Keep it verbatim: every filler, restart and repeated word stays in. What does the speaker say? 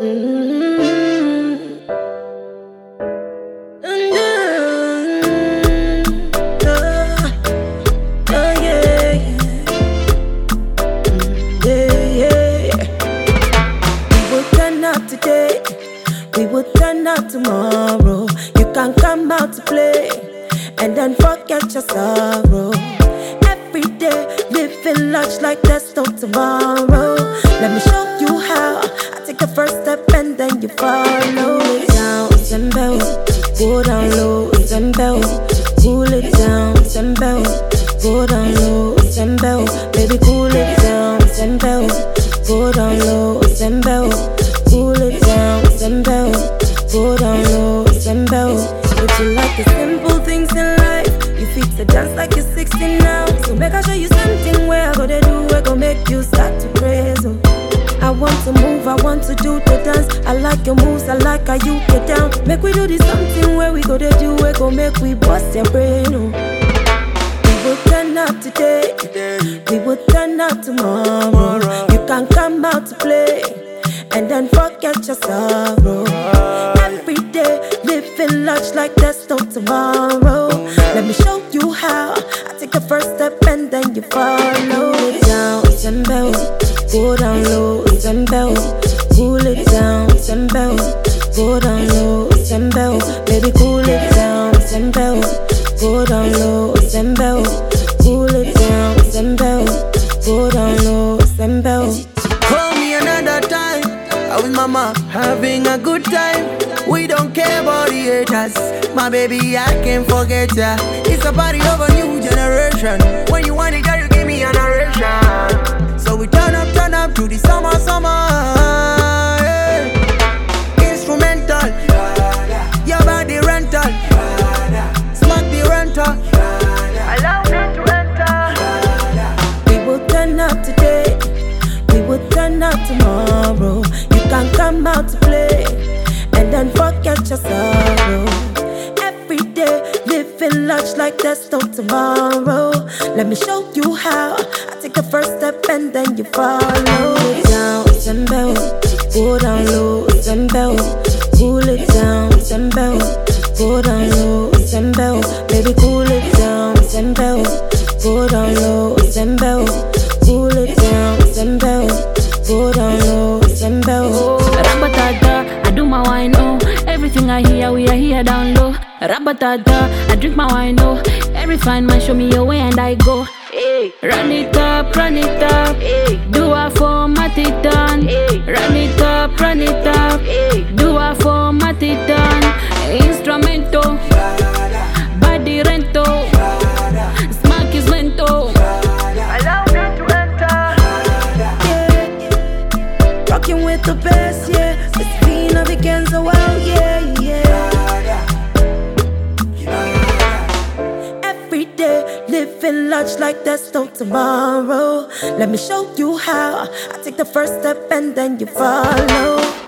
Mm-hmm. Mm-hmm. Oh, oh, yeah, yeah, yeah. We will turn out today, we will turn out tomorrow. You can come out to play and then forget your sorrow. Every day, living large like there's no tomorrow. Let me show you how. I take the first step and then you follow. It down, Zembel. Go down low, Zembel. Cool it down, Zembel. Go down low, Zembel. Baby, cool it down, Zembel. Go down low, Zembel. Cool it down, Zembel. Go down low, Zembel. If you like the simple things in life, you fit to dance like you're sixteen now. So make I show you something where I gotta do, I go make you start to praise. Oh. I want to move, I want to do the dance. I like your moves, I like how you get down. Make we do this something where we gotta do, we go make we bust your brain. Oh. We will turn out today, we will turn out tomorrow. You can come out to play and then forget your sorrow. Every day, living large like there's no tomorrow. Let me show you how. I take the first step and then you follow. It down, Zembel. Go down low, Zembel. Cool it down, Zembel. Go down low, Zembel. Baby, cool it down, Zembel. Go down low, Zembel. Cool it down, Zembel. Go down low, Zembel. Call me another time. I with mama having a good time. We don't care about the haters. My baby, I can't forget ya. It's a party of a new generation. When you want it, girl, you give me a narration. So we turn up, turn up to the summer, summer. Yeah. Instrumental, your body rental. Smack the rental. Allow me to enter. We will turn up today, we will turn up tomorrow. You can come out to play and then forget your sorrow. Every day, living large like there's no tomorrow. Let me show you how. I take the first step and then you follow. It down, Zembel. Go down low, Zembel. Cool it down, Zembel. Go down low, Zembel. Baby, cool it down, Zembel. Go down low, Zembel. Cool it down, Zembel. Go down low, Zembel. Rabatata, I do my wine, oh. Everything I hear, we are here down low. Rabatata, I drink my wine, oh. Every fine man show me your way and I go. Hey. Run it up, run it up. Hey. Do a formatita. Hey. Run it up, run it up. Hey. Do a formatita. Instrumento, body rento, smack is lento. Allow me to enter. Yeah. Rocking with the best, yeah. It's been a weekend so well, yeah, yeah. Every day, living large like there's no tomorrow. Let me show you how. I take the first step and then you follow.